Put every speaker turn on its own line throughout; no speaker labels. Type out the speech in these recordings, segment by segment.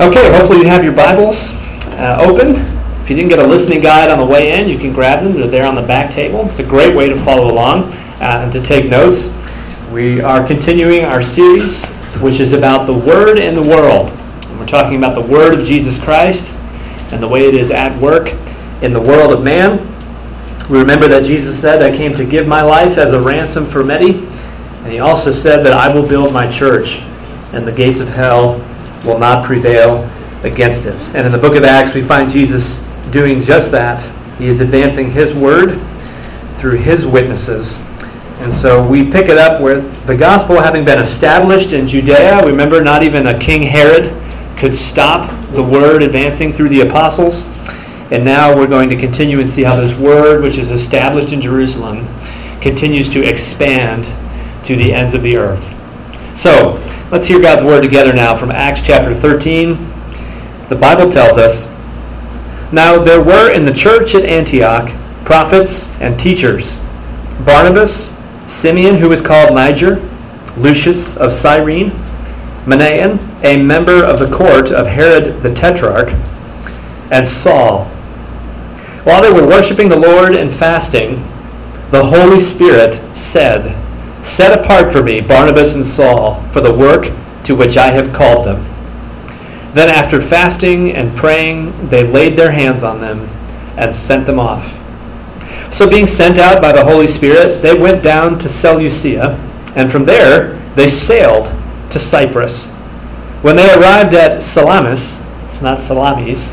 Okay, hopefully you have your Bibles open. If you didn't get a listening guide on the way in, you can grab them. They're there on the back table. It's a great way to follow along and to take notes. We are continuing our series, which is about the Word in the world. And we're talking about the Word of Jesus Christ and the way it is at work in the world of man. We remember that Jesus said, "I came to give my life as a ransom for many." And he also said that I will build my church, and the gates of hell will not prevail against it. And in the book of Acts, we find Jesus doing just that. He is advancing his word through his witnesses. And so we pick it up where the gospel having been established in Judea, remember not even a King Herod could stop the word advancing through the apostles. And now we're going to continue and see how this word, which is established in Jerusalem, continues to expand to the ends of the earth. So, let's hear God's word together now from Acts chapter 13. The Bible tells us, "Now there were in the church at Antioch prophets and teachers, Barnabas, Simeon, who was called Niger, Lucius of Cyrene, Manaen, a member of the court of Herod the Tetrarch, and Saul. While they were worshiping the Lord and fasting, the Holy Spirit said, 'Set apart for me Barnabas and Saul for the work to which I have called them.' Then after fasting and praying, they laid their hands on them and sent them off. So being sent out by the Holy Spirit, they went down to Seleucia, and from there they sailed to Cyprus. When they arrived at Salamis, it's not Salamis,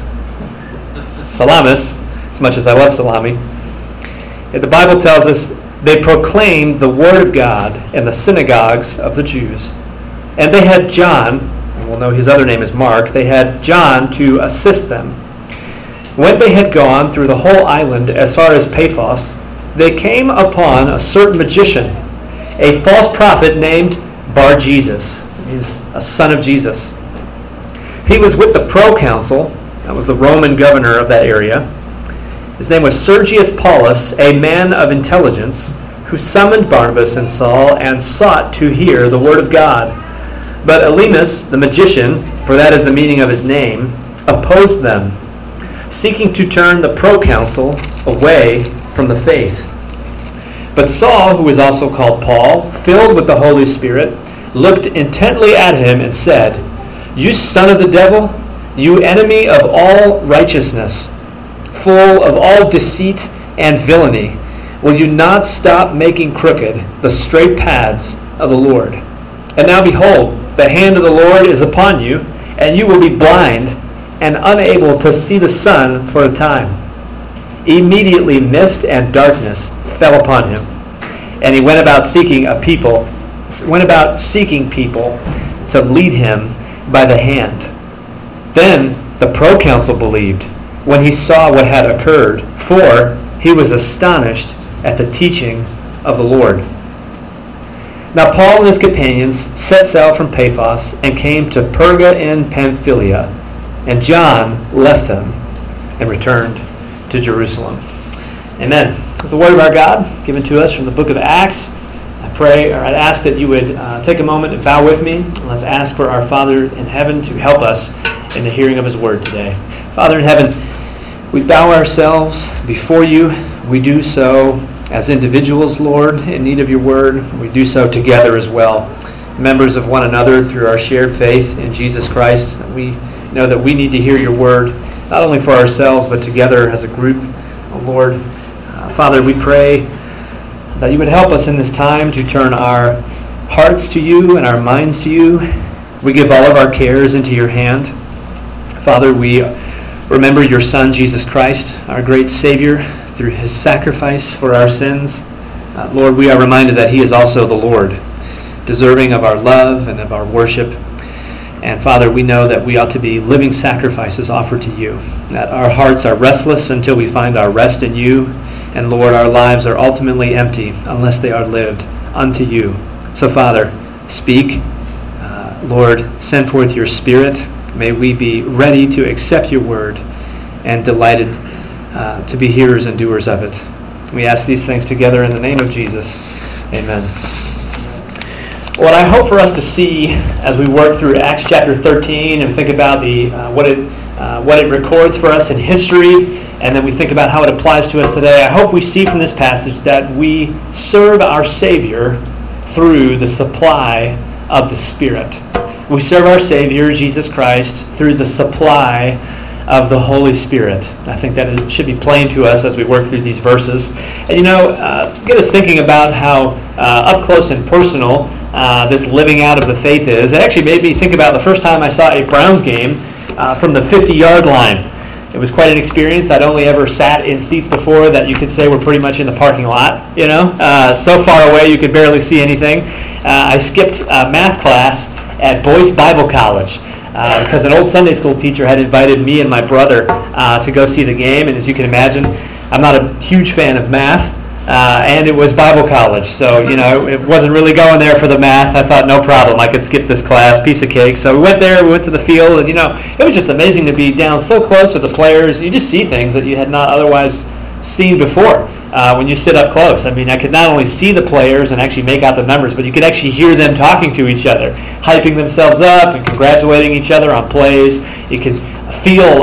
Salamis, as much as I love salami, the Bible tells us they proclaimed the word of God in the synagogues of the Jews. And they had John, and we'll know his other name is Mark, they had John to assist them. When they had gone through the whole island as far as Paphos, they came upon a certain magician, a false prophet named Bar-Jesus. He's a son of Jesus. He was with the proconsul, that was the Roman governor of that area. His name was Sergius Paulus, a man of intelligence, who summoned Barnabas and Saul and sought to hear the word of God. But Elymas, the magician, for that is the meaning of his name, opposed them, seeking to turn the proconsul away from the faith. But Saul, who was also called Paul, filled with the Holy Spirit, looked intently at him and said, "You son of the devil, you enemy of all righteousness, full of all deceit and villainy, will you not stop making crooked the straight paths of the Lord? And now behold, the hand of the Lord is upon you, and you will be blind and unable to see the sun for a time." Immediately mist and darkness fell upon him, and he went about seeking people to lead him by the hand. Then the proconsul believed when he saw what had occurred, for he was astonished at the teaching of the Lord. Now Paul and his companions set sail from Paphos and came to Perga in Pamphylia, and John left them and returned to Jerusalem. Amen. It's the word of our God given to us from the book of Acts. I'd ask that you would take a moment and bow with me, and let's ask for our Father in heaven to help us in the hearing of his word today. Father in heaven, we bow ourselves before you. We do so as individuals, Lord, in need of your word. We do so together as well, members of one another through our shared faith in Jesus Christ. We know that we need to hear your word, not only for ourselves, but together as a group. Lord, Father, we pray that you would help us in this time to turn our hearts to you and our minds to you. We give all of our cares into your hand. Father, we remember your Son, Jesus Christ, our great Savior, through his sacrifice for our sins. Lord, we are reminded that he is also the Lord, deserving of our love and of our worship. And Father, we know that we ought to be living sacrifices offered to you, that our hearts are restless until we find our rest in you. And Lord, our lives are ultimately empty unless they are lived unto you. So Father, speak. Lord, send forth your Spirit. May we be ready to accept your word and delighted to be hearers and doers of it. We ask these things together in the name of Jesus. Amen. What I hope for us to see as we work through Acts chapter 13 and think about what it records for us in history, and then we think about how it applies to us today, I hope we see from this passage that we serve our Savior through the supply of the Spirit. We serve our Savior, Jesus Christ, through the supply of the Holy Spirit. I think that it should be plain to us as we work through these verses. And get us thinking about how up close and personal this living out of the faith is. It actually made me think about the first time I saw a Browns game from the 50-yard line. It was quite an experience. I'd only ever sat in seats before that you could say were pretty much in the parking lot, so far away you could barely see anything. I skipped math class at Boyce Bible College because an old Sunday school teacher had invited me and my brother to go see the game. And as you can imagine, I'm not a huge fan of math, and it was Bible college. So, it wasn't really going there for the math. I thought, no problem, I could skip this class, piece of cake. So we went there, we went to the field, and, it was just amazing to be down so close with the players. You just see things that you had not otherwise seen before. When you sit up close. I mean, I could not only see the players and actually make out the numbers, but you could actually hear them talking to each other, hyping themselves up and congratulating each other on plays. You could feel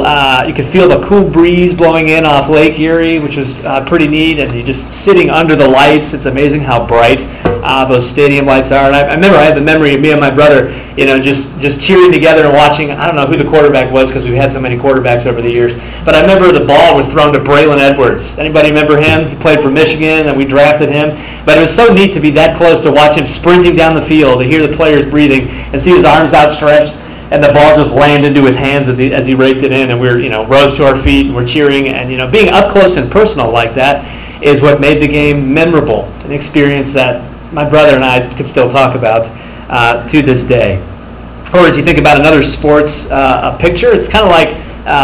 the cool breeze blowing in off Lake Erie, which was pretty neat. And you're just sitting under the lights. It's amazing how bright those stadium lights are. And I remember I had the memory of me and my brother, just cheering together and watching. I don't know who the quarterback was because we've had so many quarterbacks over the years. But I remember the ball was thrown to Braylon Edwards. Anybody remember him? He played for Michigan, and we drafted him. But it was so neat to be that close to watch him sprinting down the field, to hear the players breathing, and see his arms outstretched, and the ball just landed into his hands as he raked it in, and we rose to our feet and we're cheering. And being up close and personal like that is what made the game memorable, an experience that my brother and I could still talk about to this day. Or as you think about another sports picture, it's kind of like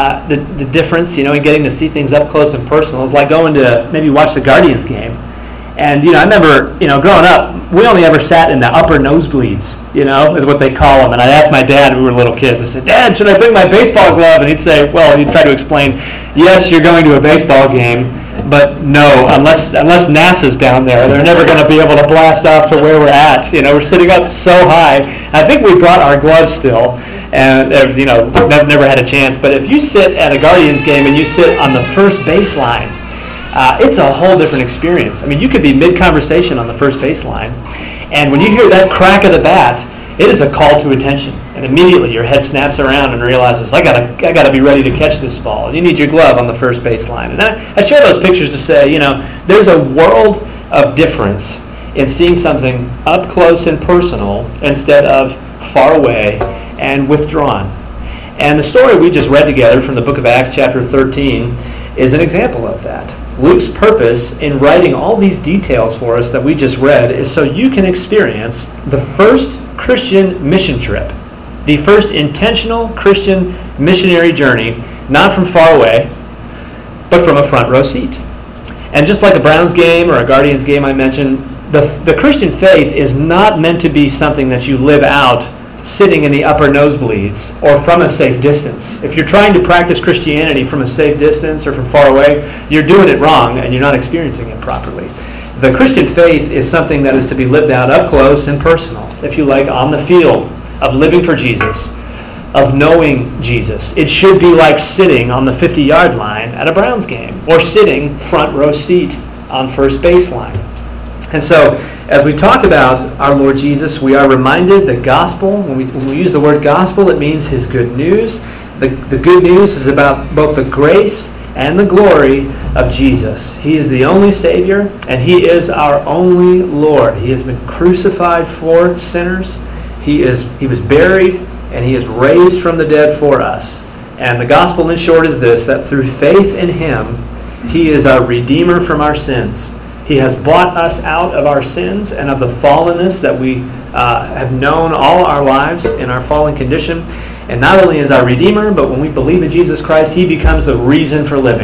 the difference, in getting to see things up close and personal. It's like going to maybe watch the Guardians game. And, I remember, growing up, we only ever sat in the upper nosebleeds, is what they call them. And I'd ask my dad, we were little kids, I said, "Dad, should I bring my baseball glove?" And he'd say, he'd try to explain, "Yes, you're going to a baseball game, but no, unless NASA's down there, they're never going to be able to blast off to where we're at. We're sitting up so high." I think we brought our gloves still, and never had a chance. But if you sit at a Guardians game and you sit on the first baseline, it's a whole different experience. I mean, you could be mid-conversation on the first baseline, and when you hear that crack of the bat, it is a call to attention. And immediately your head snaps around and realizes, I gotta be ready to catch this ball. And you need your glove on the first baseline. And I share those pictures to say, there's a world of difference in seeing something up close and personal instead of far away and withdrawn. And the story we just read together from the book of Acts, chapter 13, is an example of that. Luke's purpose in writing all these details for us that we just read is so you can experience the first Christian mission trip, the first intentional Christian missionary journey, not from far away, but from a front row seat. And just like a Browns game or a Guardians game I mentioned, the Christian faith is not meant to be something that you live out sitting in the upper nosebleeds or from a safe distance. If you're trying to practice Christianity from a safe distance or from far away, you're doing it wrong and you're not experiencing it properly. The Christian faith is something that is to be lived out up close and personal, if you like, on the field of living for Jesus, of knowing Jesus. It should be like sitting on the 50-yard line at a Browns game or sitting front row seat on first baseline. And so, as we talk about our Lord Jesus, we are reminded the gospel, when we use the word gospel, it means his good news. The good news is about both the grace and the glory of Jesus. He is the only Savior, and he is our only Lord. He has been crucified for sinners. He was buried, and he is raised from the dead for us. And the gospel, in short, is this, that through faith in him, he is our Redeemer from our sins. He has bought us out of our sins and of the fallenness that we have known all our lives in our fallen condition. And not only is our Redeemer, but when we believe in Jesus Christ, he becomes the reason for living.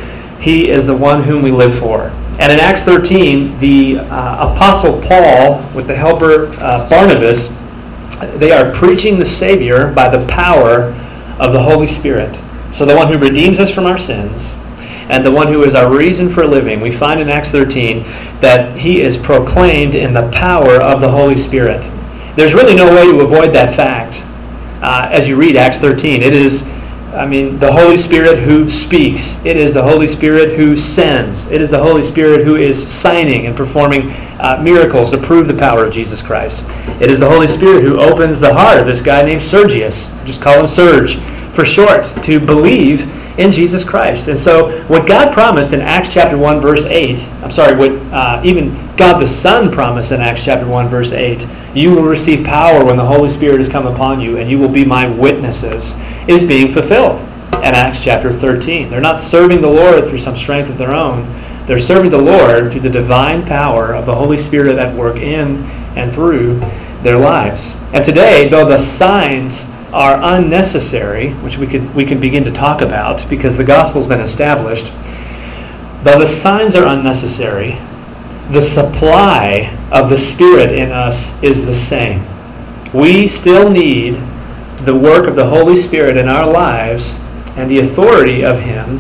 He is the one whom we live for. And in Acts 13, the Apostle Paul, with the helper Barnabas, they are preaching the Savior by the power of the Holy Spirit. So the one who redeems us from our sins, and the one who is our reason for living, we find in Acts 13 that he is proclaimed in the power of the Holy Spirit. There's really no way to avoid that fact as you read Acts 13. It is, the Holy Spirit who speaks. It is the Holy Spirit who sends. It is the Holy Spirit who is signing and performing miracles to prove the power of Jesus Christ. It is the Holy Spirit who opens the heart of this guy named Sergius, just call him Serge for short, to believe in Jesus Christ. And so what God promised in Acts chapter 1 verse 8, what even God the Son promised in Acts chapter 1 verse 8, you will receive power when the Holy Spirit has come upon you, and you will be my witnesses, is being fulfilled in Acts chapter 13. They're not serving the Lord through some strength of their own. They're serving the Lord through the divine power of the Holy Spirit at work in and through their lives. And today, though the signs are unnecessary, which we can begin to talk about because the gospel's been established, though the signs are unnecessary, the supply of the Spirit in us is the same. We still need the work of the Holy Spirit in our lives and the authority of Him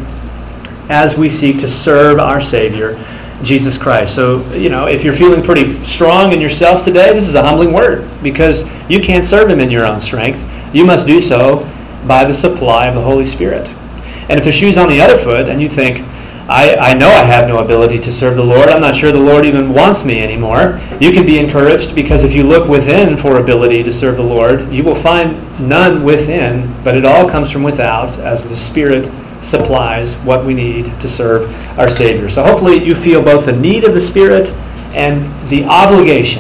as we seek to serve our Savior, Jesus Christ. So, if you're feeling pretty strong in yourself today, this is a humbling word, because you can't serve Him in your own strength. You must do so by the supply of the Holy Spirit. And if the shoe's on the other foot and you think, I know I have no ability to serve the Lord, I'm not sure the Lord even wants me anymore, you can be encouraged, because if you look within for ability to serve the Lord, you will find none within, but it all comes from without, as the Spirit supplies what we need to serve our Savior. So hopefully you feel both the need of the Spirit and the obligation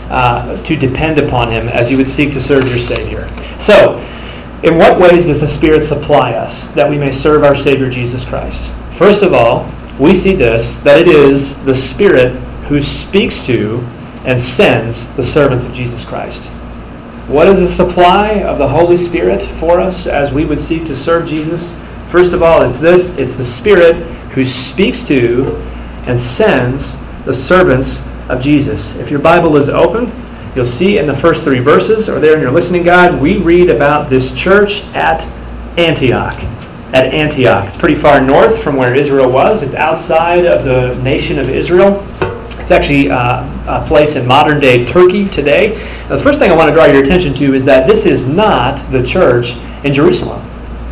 to depend upon Him as you would seek to serve your Savior. So, in what ways does the Spirit supply us that we may serve our Savior Jesus Christ? First of all, we see this, that it is the Spirit who speaks to and sends the servants of Jesus Christ. What is the supply of the Holy Spirit for us as we would seek to serve Jesus? First of all, it's this. It's the Spirit who speaks to and sends the servants of Jesus. If your Bible is open, you'll see in the first 3 verses, or there in your listening guide, we read about this church at Antioch. It's pretty far north from where Israel was. It's outside of the nation of Israel. It's actually a place in modern-day Turkey today. Now, the first thing I want to draw your attention to is that this is not the church in Jerusalem.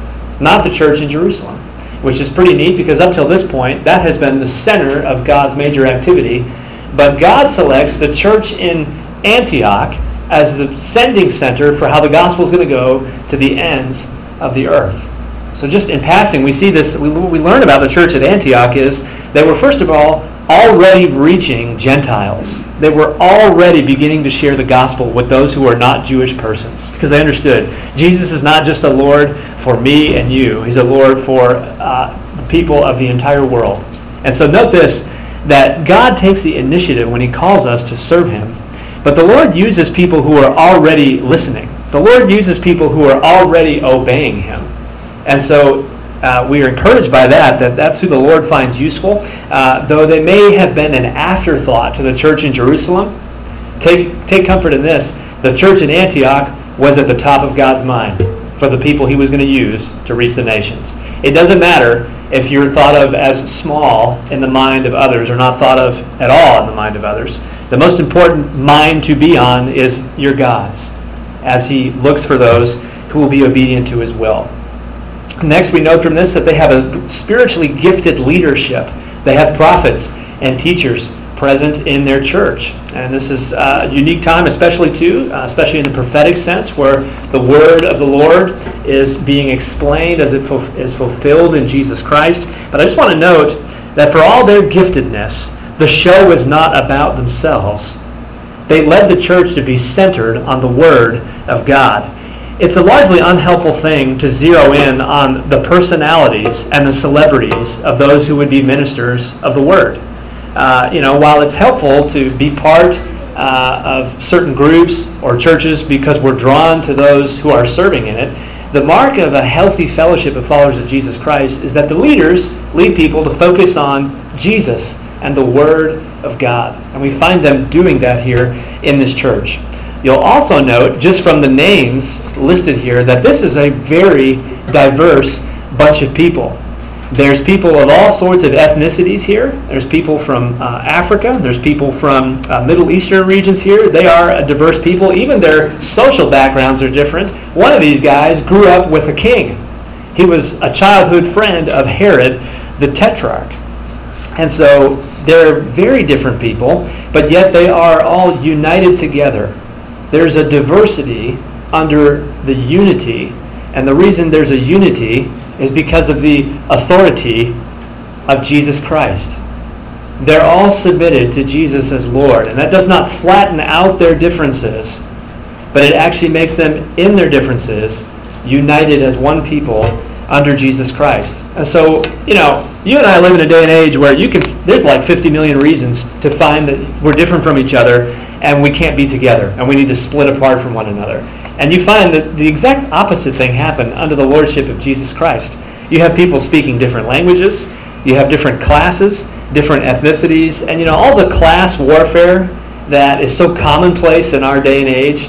Not the church in Jerusalem, which is pretty neat, because up till this point, that has been the center of God's major activity. But God selects the church in Antioch as the sending center for how the gospel is going to go to the ends of the earth. So just in passing, we see this, we learn about the church at Antioch is they were, first of all, already reaching Gentiles. They were already beginning to share the gospel with those who are not Jewish persons, because they understood Jesus is not just a Lord for me and you. He's a Lord for the people of the entire world. And so note this, that God takes the initiative when He calls us to serve Him, but the Lord uses people who are already listening. The Lord uses people who are already obeying Him. And so we are encouraged by that's who the Lord finds useful. Though they may have been an afterthought to the church in Jerusalem, take comfort in this. The church in Antioch was at the top of God's mind for the people He was going to use to reach the nations. It doesn't matter if you're thought of as small in the mind of others or not thought of at all in the mind of others. The most important mind to be on is your God's, as He looks for those who will be obedient to His will. Next, we note from this that they have a spiritually gifted leadership. They have prophets and teachers present in their church. And this is a unique time, especially in the prophetic sense, where the word of the Lord is being explained as it is fulfilled in Jesus Christ. But I just want to note that for all their giftedness, the show is not about themselves. They led the church to be centered on the Word of God. It's a largely unhelpful thing to zero in on the personalities and the celebrities of those who would be ministers of the Word. While it's helpful to be part of certain groups or churches because we're drawn to those who are serving in it, the mark of a healthy fellowship of followers of Jesus Christ is that the leaders lead people to focus on Jesus and the Word of God. And we find them doing that here in this church. You'll also note, just from the names listed here, that this is a very diverse bunch of people. There's people of all sorts of ethnicities here. There's people from Africa. There's people from Middle Eastern regions here. They are a diverse people. Even their social backgrounds are different. One of these guys grew up with a king. He was a childhood friend of Herod, the Tetrarch. And so they're very different people, but yet they are all united together. There's a diversity under the unity, and the reason there's a unity is because of the authority of Jesus Christ. They're all submitted to Jesus as Lord, and that does not flatten out their differences, but it actually makes them, in their differences, united as one people under Jesus Christ. And so, you and I live in a day and age where there's like 50 million reasons to find that we're different from each other and we can't be together and we need to split apart from one another. And you find that the exact opposite thing happened under the lordship of Jesus Christ. You have people speaking different languages, you have different classes, different ethnicities, and all the class warfare that is so commonplace in our day and age,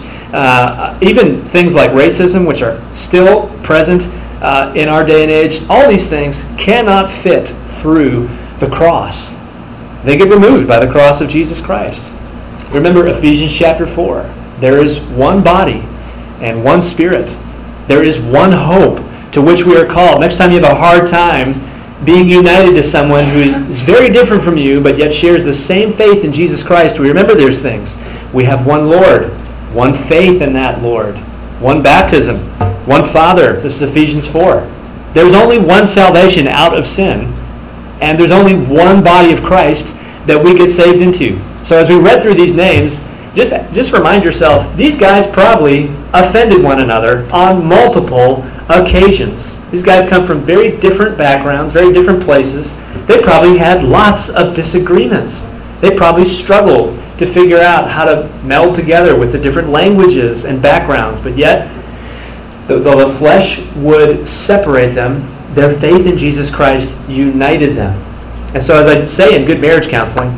even things like racism, which are still present in our day and age, all these things cannot fit through the cross. They get removed by the cross of Jesus Christ. Remember Ephesians chapter 4. There is one body and one Spirit. There is one hope to which we are called. Next time you have a hard time being united to someone who is very different from you, but yet shares the same faith in Jesus Christ, we remember there's things. We have one Lord, one faith in that Lord, one baptism, one Father. This is Ephesians 4. There's only one salvation out of sin, and there's only one body of Christ that we get saved into. So as we read through these names, just remind yourself, these guys probably offended one another on multiple occasions. These guys come from very different backgrounds, very different places. They probably had lots of disagreements. They probably struggled to figure out how to meld together with the different languages and backgrounds. But yet, though the flesh would separate them, their faith in Jesus Christ united them. And so as I say in good marriage counseling,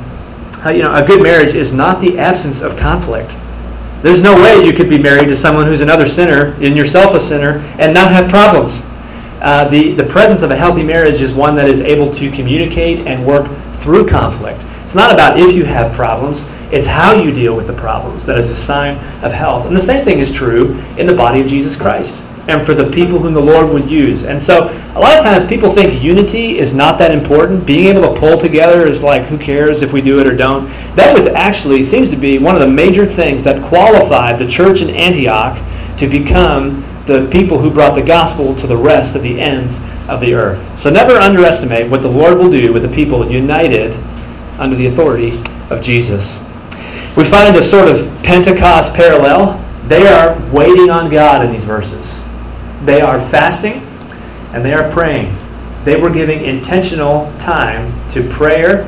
a good marriage is not the absence of conflict. There's no way you could be married to someone who's another sinner and yourself a sinner and not have problems. The presence of a healthy marriage is one that is able to communicate and work through conflict. It's not about if you have problems, it's how you deal with the problems that is a sign of health. And the same thing is true in the body of Jesus Christ and for the people whom the Lord would use. And so a lot of times people think unity is not that important. Being able to pull together is like, who cares if we do it or don't? That was actually, seems to be one of the major things that qualified the church in Antioch to become the people who brought the gospel to the rest of the ends of the earth. So never underestimate what the Lord will do with the people united under the authority of Jesus. We find a sort of Pentecost parallel. They are waiting on God in these verses. They are fasting and they are praying. They were giving intentional time to prayer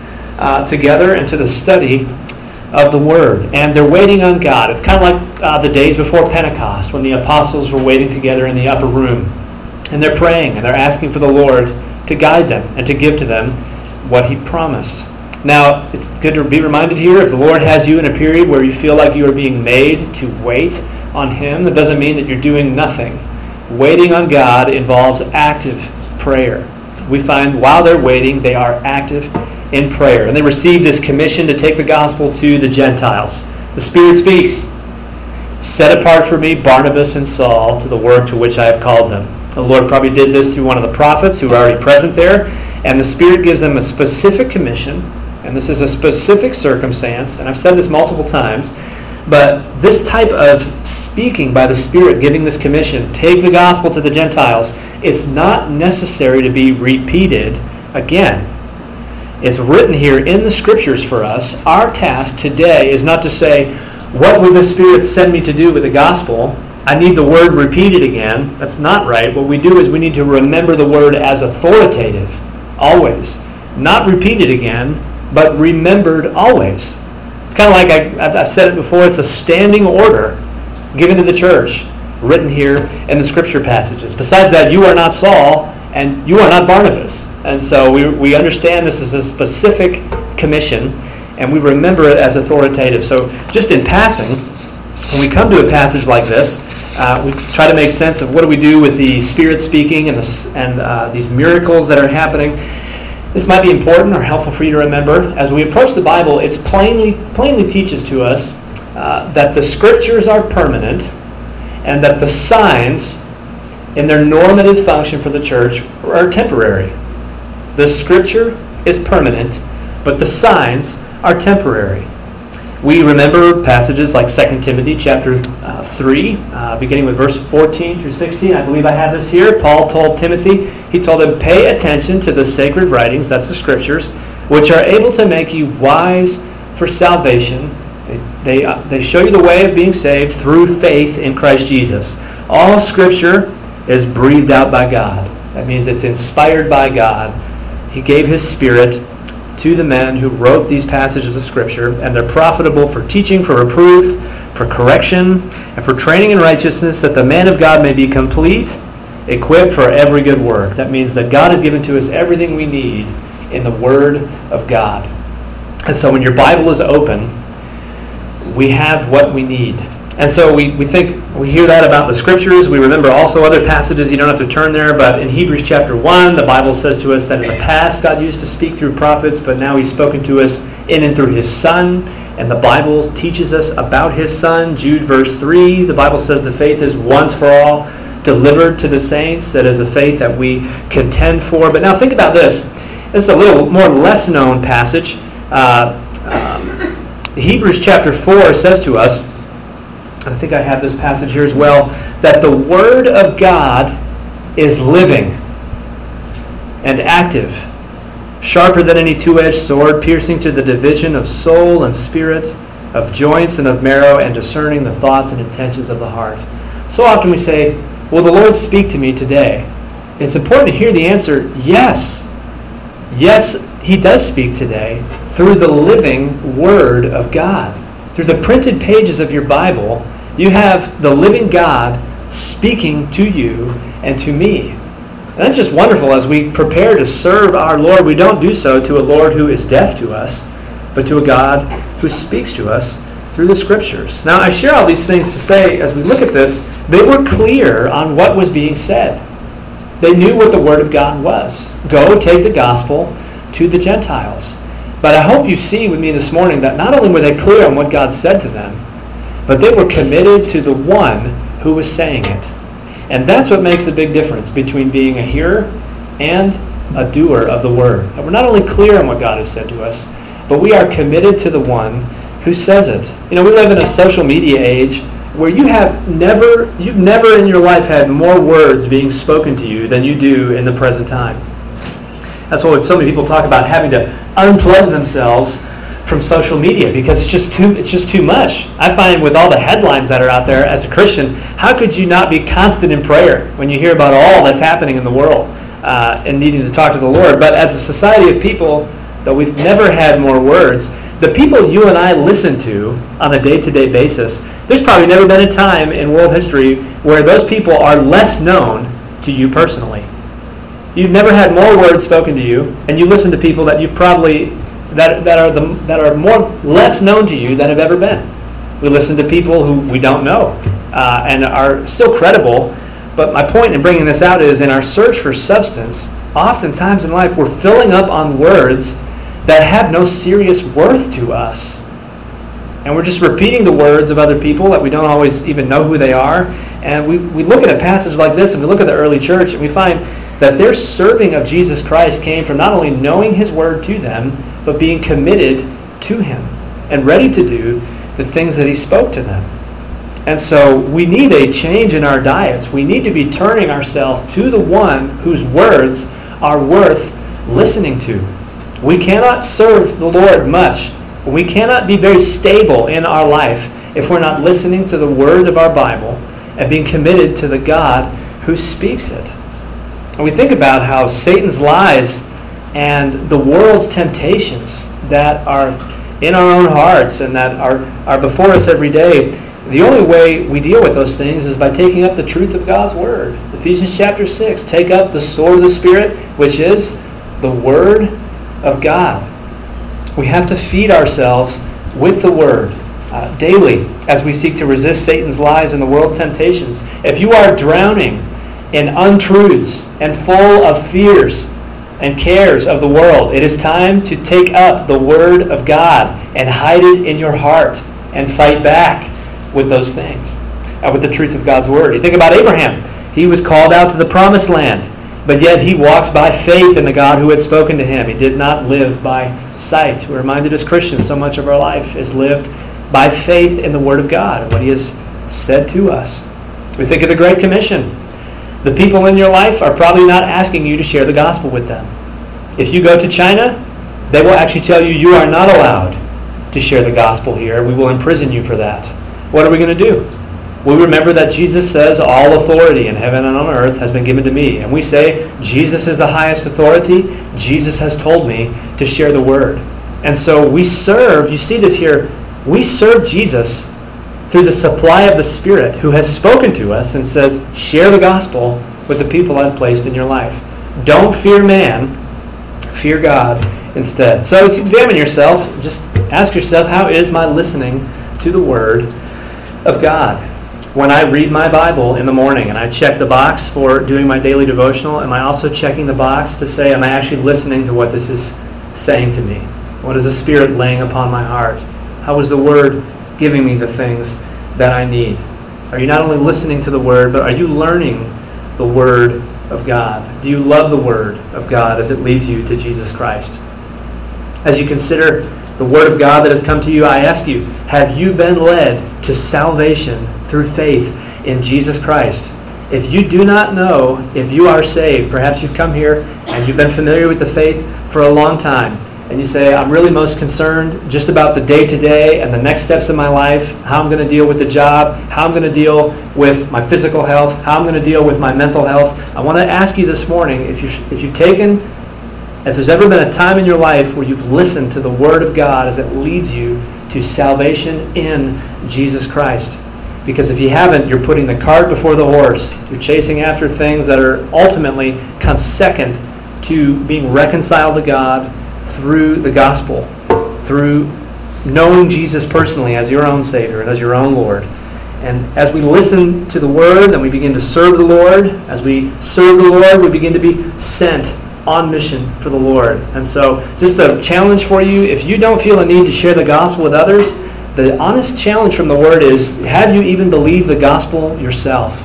together and to the study of the Word. And they're waiting on God. It's kind of like the days before Pentecost when the apostles were waiting together in the upper room. And they're praying and they're asking for the Lord to guide them and to give to them what He promised. Now, it's good to be reminded here, if the Lord has you in a period where you feel like you are being made to wait on Him, that doesn't mean that you're doing nothing. Waiting on God involves active prayer. We find while they're waiting, they are active in prayer. And they receive this commission to take the gospel to the Gentiles. The Spirit speaks, "Set apart for me Barnabas and Saul to the work to which I have called them." The Lord probably did this through one of the prophets who were already present there. And the Spirit gives them a specific commission. And this is a specific circumstance. And I've said this multiple times. But this type of speaking by the Spirit, giving this commission, take the gospel to the Gentiles, it's not necessary to be repeated again. It's written here in the Scriptures for us. Our task today is not to say, what would the Spirit send me to do with the gospel? I need the word repeated again. That's not right. What we do is we need to remember the word as authoritative, always. Not repeated again, but remembered always. It's kind of like, I've said it before, it's a standing order given to the church, written here in the Scripture passages. Besides that, you are not Saul, and you are not Barnabas. And so we understand this is a specific commission, and we remember it as authoritative. So just in passing, when we come to a passage like this, We try to make sense of what do we do with the Spirit speaking and these miracles that are happening. This might be important or helpful for you to remember. As we approach the Bible, it plainly teaches to us that the Scriptures are permanent and that the signs in their normative function for the church are temporary. The Scripture is permanent, but the signs are temporary. We remember passages like 2 Timothy chapter 3, beginning with verse 14 through 16. I believe I have this here. Paul told Timothy, he told him, pay attention to the sacred writings, that's the Scriptures, which are able to make you wise for salvation. They show you the way of being saved through faith in Christ Jesus. All Scripture is breathed out by God. That means it's inspired by God. He gave His Spirit to the men who wrote these passages of Scripture, and they're profitable for teaching, for reproof, for correction, and for training in righteousness, that the man of God may be complete, equipped for every good work. That means that God has given to us everything we need in the Word of God. And so when your Bible is open, we have what we need. And so we hear that about the Scriptures. We remember also other passages. You don't have to turn there, but in Hebrews chapter 1, the Bible says to us that in the past God used to speak through prophets, but now He's spoken to us in and through His Son. And the Bible teaches us about His Son. Jude verse 3, the Bible says the faith is once for all delivered to the saints. That is a faith that we contend for. But now think about this. This is a little more less known passage. Hebrews chapter 4 says to us, I think I have this passage here as well, that the Word of God is living and active, sharper than any two-edged sword, piercing to the division of soul and spirit, of joints and of marrow, and discerning the thoughts and intentions of the heart. So often we say, will the Lord speak to me today? It's important to hear the answer, yes. Yes, He does speak today through the living Word of God. Through the printed pages of your Bible, you have the living God speaking to you and to me. And that's just wonderful. As we prepare to serve our Lord, we don't do so to a Lord who is deaf to us, but to a God who speaks to us through the Scriptures. Now, I share all these things to say, as we look at this, they were clear on what was being said. They knew what the Word of God was. Go, take the gospel to the Gentiles. But I hope you see with me this morning that not only were they clear on what God said to them, but they were committed to the one who was saying it. And that's what makes the big difference between being a hearer and a doer of the Word. That we're not only clear on what God has said to us, but we are committed to the one who says it. You know, we live in a social media age where you've never in your life had more words being spoken to you than you do in the present time. That's why so many people talk about having to unplug themselves from social media because it's just too much. I find with all the headlines that are out there as a Christian, how could you not be constant in prayer when you hear about all that's happening in the world and needing to talk to the Lord? But as a society of people, though we've never had more words, the people you and I listen to on a day-to-day basis, there's probably never been a time in world history where those people are less known to you personally. You've never had more words spoken to you, and you listen to people that you've probably that are more less known to you than have ever been. We listen to people who we don't know and are still credible. But my point in bringing this out is in our search for substance, oftentimes in life we're filling up on words that have no serious worth to us. And we're just repeating the words of other people that we don't always even know who they are. And we look at a passage like this and we look at the early church and we find that their serving of Jesus Christ came from not only knowing His Word to them, but being committed to Him and ready to do the things that He spoke to them. And so we need a change in our diets. We need to be turning ourselves to the one whose words are worth listening to. We cannot serve the Lord much. We cannot be very stable in our life if we're not listening to the Word of our Bible and being committed to the God who speaks it. And we think about how Satan's lies and the world's temptations that are in our own hearts and that are before us every day, the only way we deal with those things is by taking up the truth of God's Word. Ephesians chapter 6, take up the sword of the Spirit, which is the Word of God. We have to feed ourselves with the Word. daily as we seek to resist Satan's lies and the world temptations. If you are drowning in untruths and full of fears and cares of the world, it is time to take up the Word of God and hide it in your heart and fight back with those things, with the truth of God's Word. You think about Abraham. He was called out to the promised land, but yet he walked by faith in the God who had spoken to him. He did not live by sight. We're reminded as Christians so much of our life is lived by faith in the Word of God and what He has said to us. We think of the Great Commission. The people in your life are probably not asking you to share the gospel with them. If you go to China, they will actually tell you you are not allowed to share the gospel here. We will imprison you for that. What are we going to do? We remember that Jesus says, all authority in heaven and on earth has been given to me. And we say, Jesus is the highest authority. Jesus has told me to share the word. And so we serve, you see this here, we serve Jesus through the supply of the Spirit who has spoken to us and says, share the gospel with the people I've placed in your life. Don't fear man, fear God instead. So just examine yourself. Just ask yourself, how is my listening to the Word of God? When I read my Bible in the morning and I check the box for doing my daily devotional, am I also checking the box to say, am I actually listening to what this is saying to me? What is the Spirit laying upon my heart? How is the Word giving me the things that I need? Are you not only listening to the Word, but are you learning the Word of God? Do you love the Word of God as it leads you to Jesus Christ? As you consider the Word of God that has come to you, I ask you, have you been led to salvation through faith in Jesus Christ? If you do not know if you are saved, perhaps you've come here and you've been familiar with the faith for a long time, and you say, I'm really most concerned just about the day-to-day and the next steps in my life, how I'm going to deal with the job, how I'm going to deal with my physical health, how I'm going to deal with my mental health. I want to ask you this morning, if there's ever been a time in your life where you've listened to the Word of God as it leads you to salvation in Jesus Christ. Because if you haven't, you're putting the cart before the horse. You're chasing after things that are ultimately come second to being reconciled to God through the gospel, through knowing Jesus personally as your own Savior and as your own Lord. And as we listen to the Word, then we begin to serve the Lord. As we serve the Lord, we begin to be sent on mission for the Lord. And so just a challenge for you, if you don't feel a need to share the gospel with others, the honest challenge from the Word is, have you even believed the gospel yourself?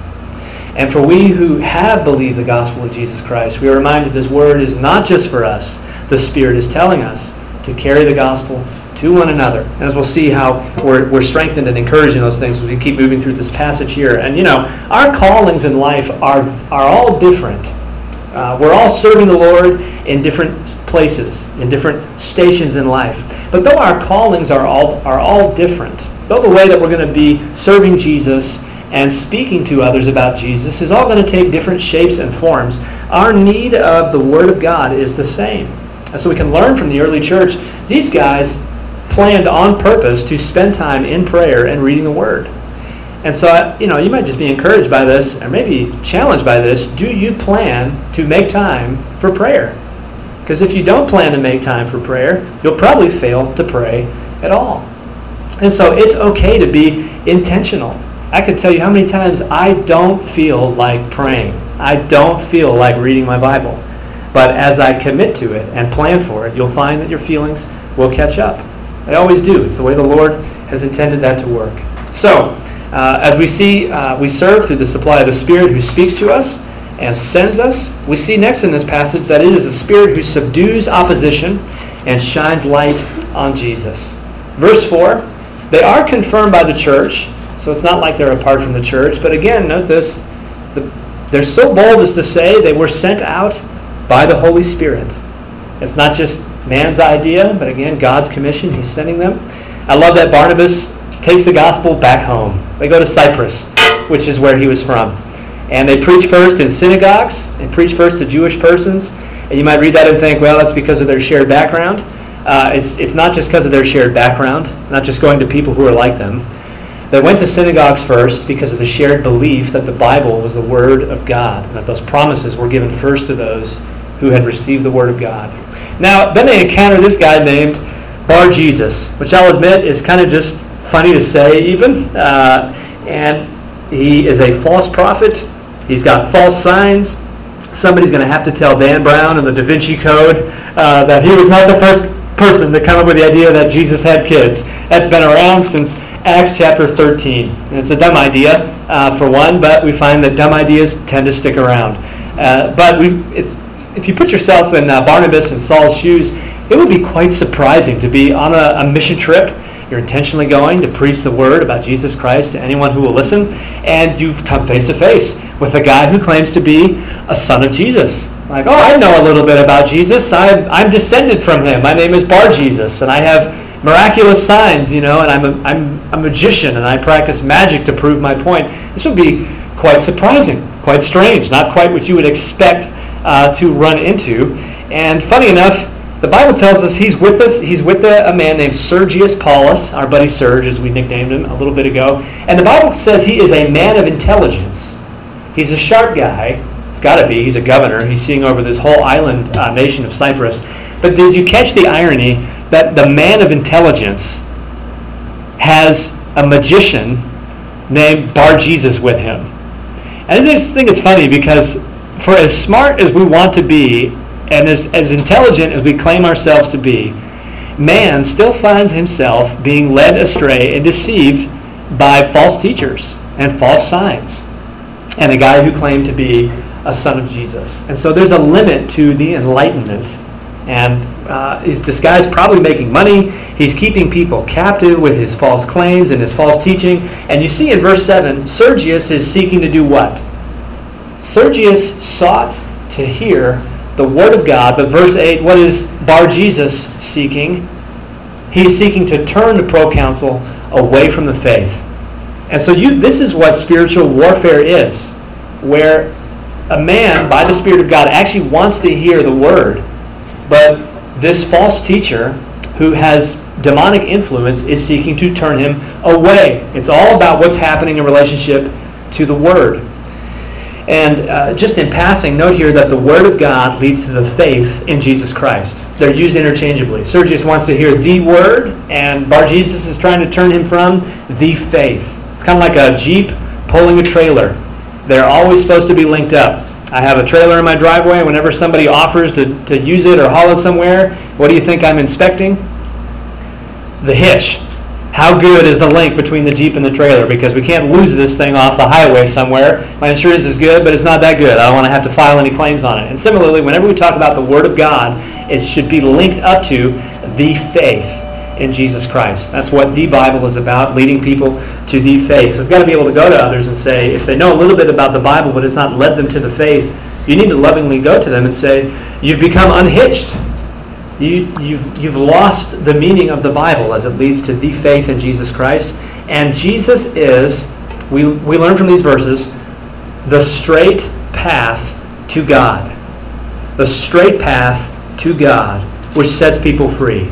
And for we who have believed the gospel of Jesus Christ, we are reminded this Word is not just for us. The Spirit is telling us to carry the gospel to one another. And as we'll see how we're strengthened and encouraged in those things as we keep moving through this passage here. And our callings in life are all different. We're all serving the Lord in different places, in different stations in life. But though our callings are all different, though the way that we're going to be serving Jesus and speaking to others about Jesus is all going to take different shapes and forms, our need of the Word of God is the same. And so we can learn from the early church, these guys planned on purpose to spend time in prayer and reading the Word. And so, you might just be encouraged by this, or maybe challenged by this. Do you plan to make time for prayer? Because if you don't plan to make time for prayer, you'll probably fail to pray at all. And so it's okay to be intentional. I could tell you how many times I don't feel like praying. I don't feel like reading my Bible. But as I commit to it and plan for it, you'll find that your feelings will catch up. They always do. It's the way the Lord has intended that to work. So, as we see, we serve through the supply of the Spirit who speaks to us and sends us. We see next in this passage that it is the Spirit who subdues opposition and shines light on Jesus. Verse 4, they are confirmed by the church, so it's not like they're apart from the church. But again, note this, they're so bold as to say they were sent out by the Holy Spirit. It's not just man's idea, but again, God's commission. He's sending them. I love that Barnabas takes the gospel back home. They go to Cyprus, which is where he was from. And they preach first in synagogues, and preach first to Jewish persons. And you might read that and think, well, that's because of their shared background. It's not just because of their shared background, not just going to people who are like them. They went to synagogues first because of the shared belief that the Bible was the Word of God, and that those promises were given first to those who had received the Word of God. Now, then they encounter this guy named Bar-Jesus, which I'll admit is kind of just funny to say even. And he is a false prophet. He's got false signs. Somebody's going to have to tell Dan Brown in the Da Vinci Code that he was not the first person to come up with the idea that Jesus had kids. That's been around since Acts chapter 13. And it's a dumb idea, for one, but we find that dumb ideas tend to stick around. If you put yourself in Barnabas and Saul's shoes, it would be quite surprising to be on a mission trip. You're intentionally going to preach the word about Jesus Christ to anyone who will listen, and you've come face to face with a guy who claims to be a son of Jesus. Like, oh, I know a little bit about Jesus. I'm descended from him. My name is Bar Jesus, and I have miraculous signs, and I'm a magician, and I practice magic to prove my point. This would be quite surprising, quite strange, not quite what you would expect to run into. And funny enough, the Bible tells us he's with us. He's with a man named Sergius Paulus, our buddy Serge, as we nicknamed him a little bit ago. And the Bible says he is a man of intelligence. He's a sharp guy. He's got to be. He's a governor. He's seeing over this whole island nation of Cyprus. But did you catch the irony that the man of intelligence has a magician named Bar Jesus with him? And I just think it's funny because for as smart as we want to be and as intelligent as we claim ourselves to be, man still finds himself being led astray and deceived by false teachers and false signs and a guy who claimed to be a son of Jesus. And so there's a limit to the enlightenment. And this guy's probably making money. He's keeping people captive with his false claims and his false teaching. And you see in verse 7, Sergius is seeking to do what? Sergius sought to hear the word of God. But verse 8, what is Bar Jesus seeking? He's seeking to turn the proconsul away from the faith. And so this is what spiritual warfare is, where a man, by the Spirit of God, actually wants to hear the word, but this false teacher who has demonic influence is seeking to turn him away. It's all about what's happening in relationship to the word. And just in passing, note here that the word of God leads to the faith in Jesus Christ. They're used interchangeably. Sergius wants to hear the word, and Bar Jesus is trying to turn him from the faith. It's kind of like a Jeep pulling a trailer. They're always supposed to be linked up. I have a trailer in my driveway. Whenever somebody offers to use it or haul it somewhere, what do you think I'm inspecting? The hitch. How good is the link between the Jeep and the trailer? Because we can't lose this thing off the highway somewhere. My insurance is good, but it's not that good. I don't want to have to file any claims on it. And similarly, whenever we talk about the Word of God, it should be linked up to the faith in Jesus Christ. That's what the Bible is about, leading people to the faith. So we've got to be able to go to others and say, if they know a little bit about the Bible, but it's not led them to the faith, you need to lovingly go to them and say, you've become unhitched. You've lost the meaning of the Bible as it leads to the faith in Jesus Christ. And Jesus is, we learn from these verses, the straight path to God. The straight path to God, which sets people free.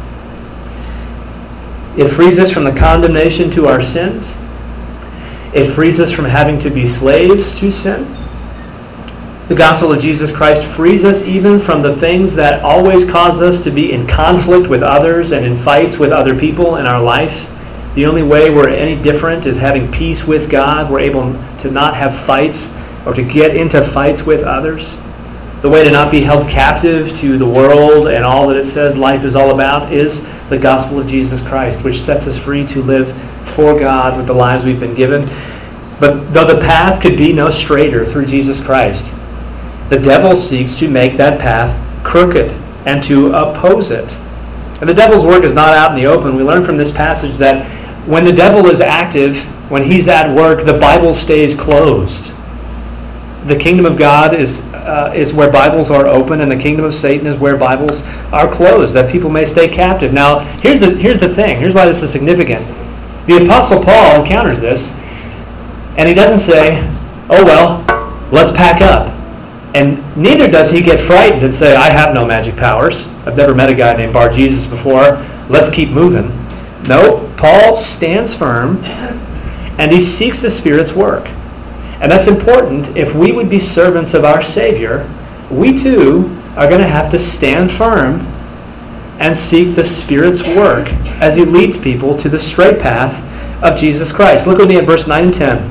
It frees us from the condemnation to our sins. It frees us from having to be slaves to sin. The gospel of Jesus Christ frees us even from the things that always cause us to be in conflict with others and in fights with other people in our life. The only way we're any different is having peace with God. We're able to not have fights or to get into fights with others. The way to not be held captive to the world and all that it says life is all about is the gospel of Jesus Christ, which sets us free to live for God with the lives we've been given. But though the path could be no straighter through Jesus Christ, the devil seeks to make that path crooked and to oppose it. And the devil's work is not out in the open. We learn from this passage that when the devil is active, when he's at work, the Bible stays closed. The kingdom of God is where Bibles are open, and the kingdom of Satan is where Bibles are closed, that people may stay captive. Now, here's the thing. Here's why this is significant. The Apostle Paul encounters this, and he doesn't say, oh, well, let's pack up. And neither does he get frightened and say, I have no magic powers. I've never met a guy named Bar Jesus before. Let's keep moving. No, Paul stands firm, and he seeks the Spirit's work. And that's important. If we would be servants of our Savior, we too are going to have to stand firm and seek the Spirit's work as He leads people to the straight path of Jesus Christ. Look with me at verse 9 and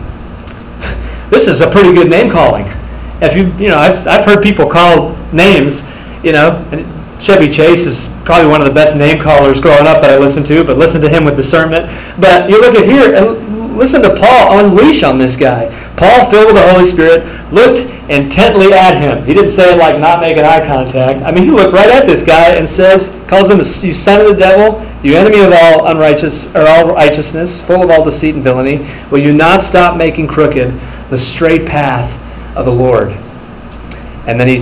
10. This is a pretty good name calling. If I've heard people call names, and Chevy Chase is probably one of the best name callers growing up that I listened to, but listen to him with discernment. But you look at here and listen to Paul unleash on this guy. Paul, filled with the Holy Spirit, looked intently at him. He didn't say it like not making eye contact. I mean, he looked right at this guy and calls him, you son of the devil, you enemy of all righteousness, full of all deceit and villainy. Will you not stop making crooked the straight path of the Lord? And then he,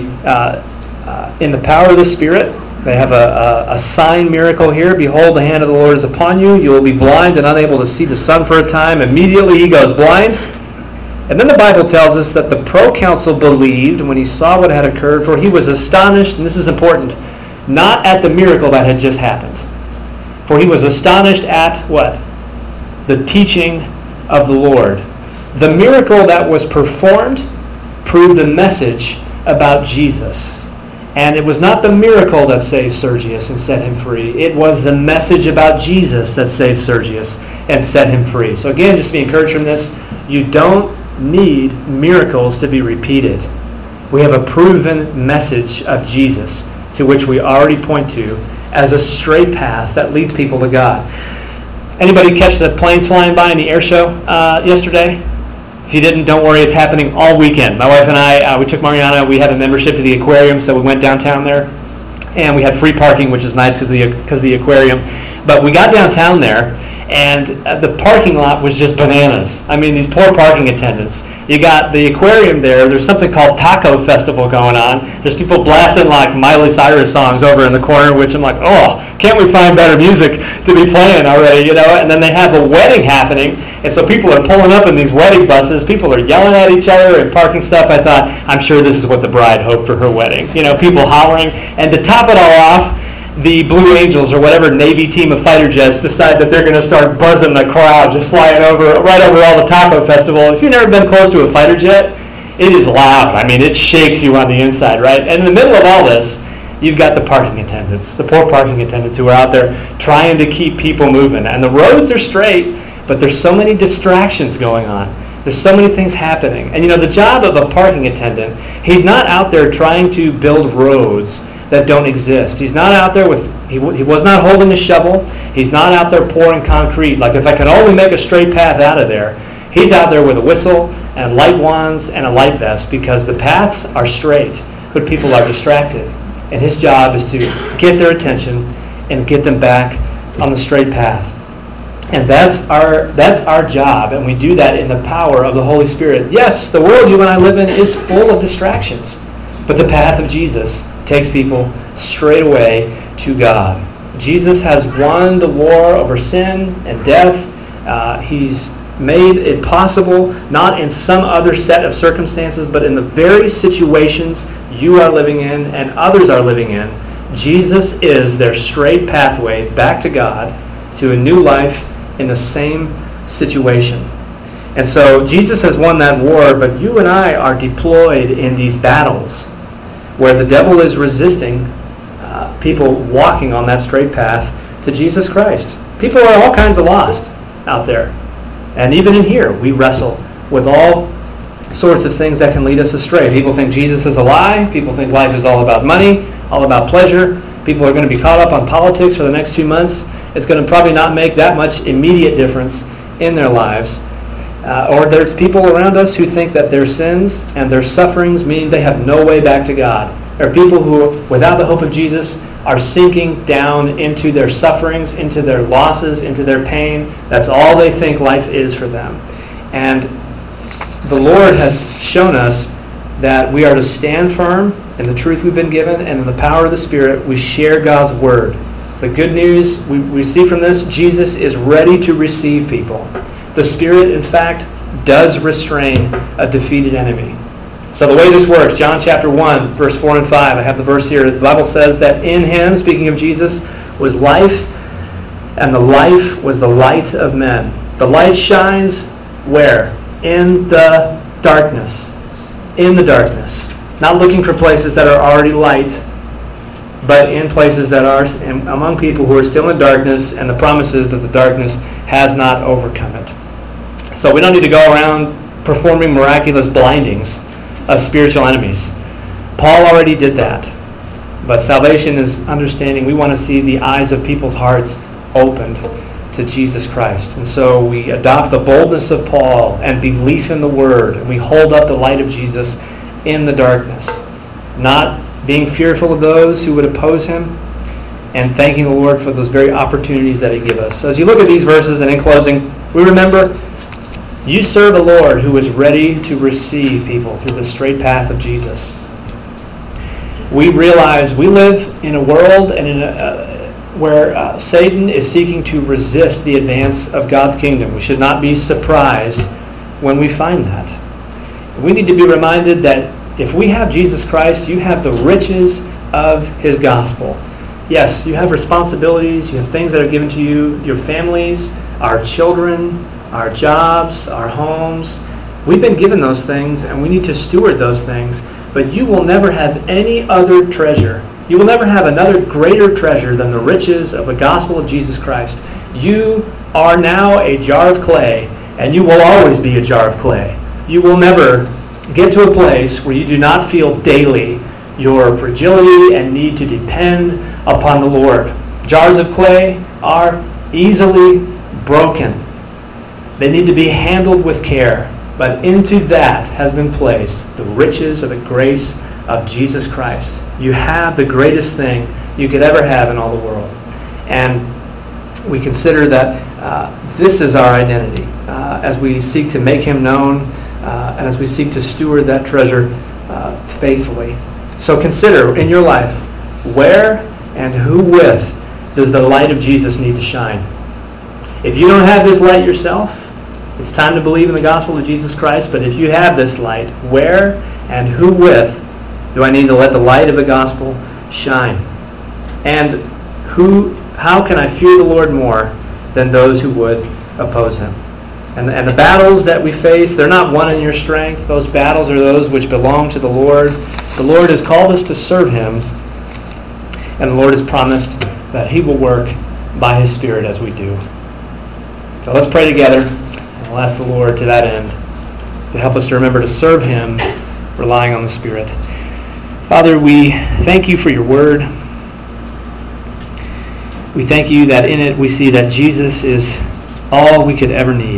in the power of the Spirit, they have a sign miracle here. Behold, the hand of the Lord is upon you. You will be blind and unable to see the sun for a time. Immediately he goes blind. And then the Bible tells us that the proconsul believed when he saw what had occurred, for he was astonished, and this is important, not at the miracle that had just happened. For he was astonished at what? The teaching of the Lord. The miracle that was performed proved the message about Jesus. And it was not the miracle that saved Sergius and set him free. It was the message about Jesus that saved Sergius and set him free. So again, just to be encouraged from this, you don't need miracles to be repeated. We have a proven message of Jesus to which we already point to as a straight path that leads people to God. Anybody catch the planes flying by in the air show yesterday? If you didn't, don't worry, it's happening all weekend. My wife and I, we took Mariana, we had a membership to the aquarium, so we went downtown there, and we had free parking, which is nice because of the aquarium. But we got downtown there, and the parking lot was just bananas. I mean, these poor parking attendants. You got the aquarium there. There's something called Taco Festival going on. There's people blasting like Miley Cyrus songs over in the corner, which I'm like, oh, can't we find better music to be playing already, And then they have a wedding happening, and so people are pulling up in these wedding buses. People are yelling at each other and parking stuff. I thought, I'm sure this is what the bride hoped for her wedding. People hollering. And to top it all off, the Blue Angels or whatever Navy team of fighter jets decide that they're going to start buzzing the crowd, just flying right over all the Taco Festival. If you've never been close to a fighter jet, it is loud. I mean, it shakes you on the inside, right? And in the middle of all this, you've got the parking attendants, the poor parking attendants who are out there trying to keep people moving. And the roads are straight, but there's so many distractions going on. There's so many things happening. And the job of a parking attendant, he's not out there trying to build roads that don't exist. He's not out there he was not holding a shovel. He's not out there pouring concrete. Like, if I can only make a straight path out of there, he's out there with a whistle and light wands and a light vest because the paths are straight, but people are distracted. And his job is to get their attention and get them back on the straight path. And that's our job, and we do that in the power of the Holy Spirit. Yes, the world you and I live in is full of distractions, but the path of Jesus takes people straight away to God. Jesus has won the war over sin and death. He's made it possible, not in some other set of circumstances, but in the very situations you are living in and others are living in. Jesus is their straight pathway back to God, to a new life in the same situation. And so Jesus has won that war, but you and I are deployed in these battles where the devil is resisting people walking on that straight path to Jesus Christ. People are all kinds of lost out there. And even in here, we wrestle with all sorts of things that can lead us astray. People think Jesus is a lie. People think life is all about money, all about pleasure. People are going to be caught up on politics for the next 2 months. It's going to probably not make that much immediate difference in their lives. Or there's people around us who think that their sins and their sufferings mean they have no way back to God. There are people who, without the hope of Jesus, are sinking down into their sufferings, into their losses, into their pain. That's all they think life is for them. And the Lord has shown us that we are to stand firm in the truth we've been given, and in the power of the Spirit, we share God's Word. The good news we see from this, Jesus is ready to receive people. The Spirit, in fact, does restrain a defeated enemy. So the way this works, John chapter 1, verse 4 and 5, I have the verse here. The Bible says that in him, speaking of Jesus, was life, and the life was the light of men. The light shines where? In the darkness. In the darkness. Not looking for places that are already light, but in places that are among people who are still in darkness, and the promise is that the darkness has not overcome it. So we don't need to go around performing miraculous blindings of spiritual enemies. Paul already did that. But salvation is understanding we want to see the eyes of people's hearts opened to Jesus Christ. And so we adopt the boldness of Paul and belief in the Word, and we hold up the light of Jesus in the darkness, not being fearful of those who would oppose him, and thanking the Lord for those very opportunities that he gives us. So as you look at these verses, and in closing, we remember you serve a Lord who is ready to receive people through the straight path of Jesus. We realize we live in a world and where Satan is seeking to resist the advance of God's kingdom. We should not be surprised when we find that. We need to be reminded that if we have Jesus Christ, you have the riches of his gospel. Yes, you have responsibilities, you have things that are given to you, your families, our children, our jobs, our homes. We've been given those things, and we need to steward those things. But you will never have any other treasure. You will never have another greater treasure than the riches of the gospel of Jesus Christ. You are now a jar of clay, and you will always be a jar of clay. You will never get to a place where you do not feel daily your fragility and need to depend upon the Lord. Jars of clay are easily broken. They need to be handled with care. But into that has been placed the riches of the grace of Jesus Christ. You have the greatest thing you could ever have in all the world. And we consider that this is our identity as we seek to make him known and as we seek to steward that treasure faithfully. So consider in your life, where and who with does the light of Jesus need to shine? If you don't have this light yourself, it's time to believe in the gospel of Jesus Christ. But if you have this light, where and who with do I need to let the light of the gospel shine? And how can I fear the Lord more than those who would oppose him? And the battles that we face, they're not won in your strength. Those battles are those which belong to the Lord. The Lord has called us to serve him, and the Lord has promised that he will work by his Spirit as we do. So let's pray together, and we'll ask the Lord to that end to help us to remember to serve him, relying on the Spirit. Father, we thank you for your word. We thank you that in it we see that Jesus is all we could ever need.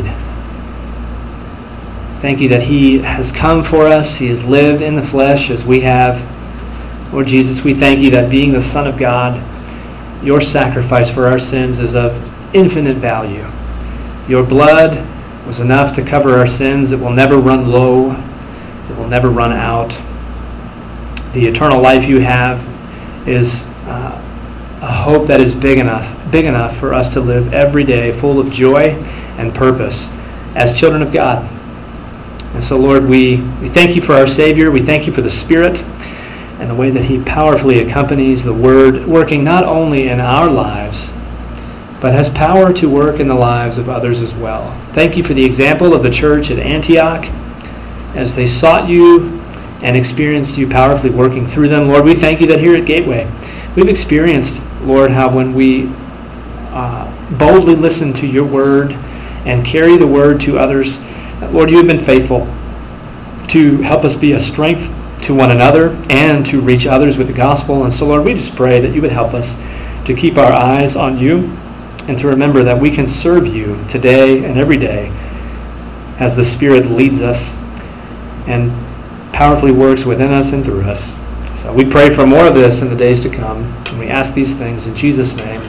Thank you that he has come for us. He has lived in the flesh as we have. Lord Jesus, we thank you that being the Son of God, your sacrifice for our sins is of infinite value. Your blood was enough to cover our sins. It will never run low. It will never run out. The eternal life you have is a hope that is big enough for us to live every day full of joy and purpose as children of God. And so, Lord, we thank you for our Savior. We thank you for the Spirit and the way that he powerfully accompanies the Word, working not only in our lives, but has power to work in the lives of others as well. Thank you for the example of the church at Antioch as they sought you and experienced you powerfully working through them. Lord, we thank you that here at Gateway, we've experienced, Lord, how when we boldly listen to your word and carry the word to others, Lord, you have been faithful to help us be a strength to one another and to reach others with the gospel. And so, Lord, we just pray that you would help us to keep our eyes on you and to remember that we can serve you today and every day as the Spirit leads us and powerfully works within us and through us. So we pray for more of this in the days to come, and we ask these things in Jesus' name.